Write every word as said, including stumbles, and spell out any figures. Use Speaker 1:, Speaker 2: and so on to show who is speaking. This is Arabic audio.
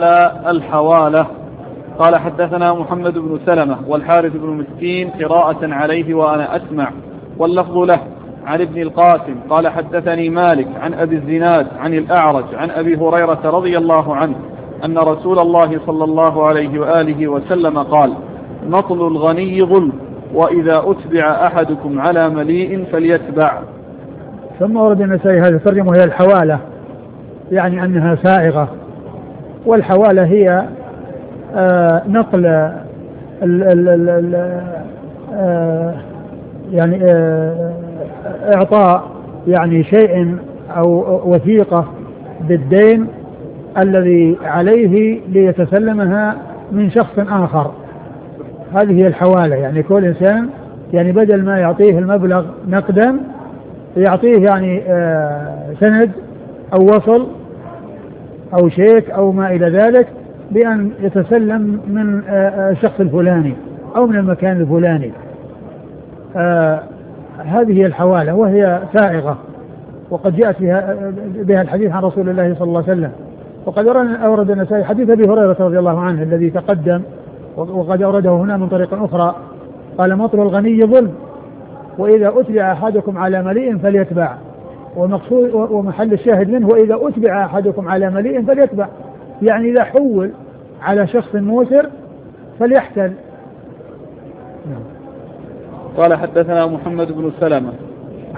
Speaker 1: تعالى الحوالة. قال حدثنا محمد بن سلمة والحارث بن مسكين قراءة عليه وأنا أسمع، واللفظ له عن ابن القاسم قال حدثني مالك عن أبي الزناد عن الأعرج عن أبي هريرة رضي الله عنه أن رسول الله صلى الله عليه وآله وسلم قال: نطل الغني ظلم، وإذا أتبع أحدكم على مليء فليتبع.
Speaker 2: ثم ورد النسائي هذا الترجمة هي الحوالة، يعني أنها سائغة. والحوالة هي آه نقل ال ال ال ال آه يعني آه إعطاء يعني شيء أو وثيقة بالدين الذي عليه ليتسلمها من شخص آخر. هذه هي الحوالة، يعني كل إنسان يعني بدل ما يعطيه المبلغ نقدا يعطيه يعني آه سند أو وصل أو شيك أو ما إلى ذلك بأن يتسلم من آه الشخص الفلاني أو من المكان الفلاني. آه هذه هي الحوالة وهي سائغة، وقد جاءت بها, بها الحديث عن رسول الله صلى الله عليه وسلم. وقد أورد النسائي حديث أبي هريرة رضي الله عنه الذي تقدم، وقد أورده هنا من طريق أخرى. قال: مطر الغني ظلم، وإذا أتبع أحدكم على مليء فليتبع. ومقصود ومحل الشاهد منه: وإذا أتبع أحدكم على مليء فليتبع، يعني إذا حول على شخص موسر فليحتل.
Speaker 1: قال حدثنا محمد بن سلمة